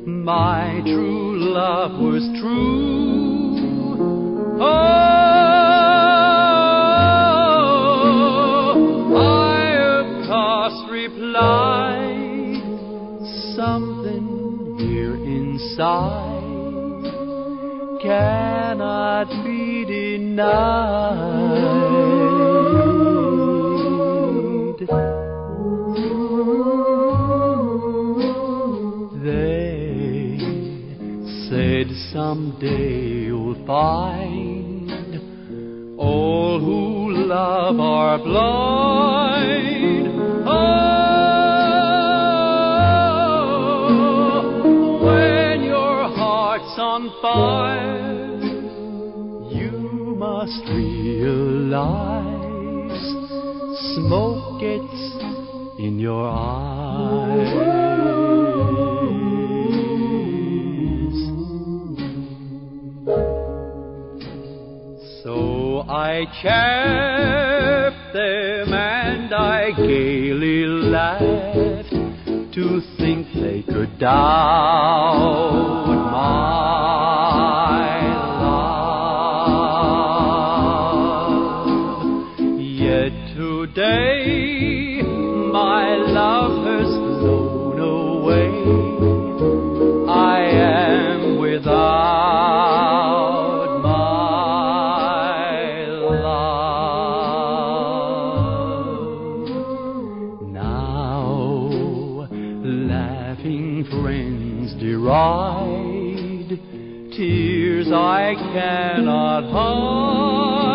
my true love was true. Oh, I of course replied, something here inside cannot be denied. They said someday you'll find all who love are blind. Oh, when your heart's on fire, you must realize smoke gets in your eyes. So I chaffed them and I gaily laughed to think they could doubt my love. Yet today my love has flown away. I am without my love. Now laughing friends deride tears I cannot hide.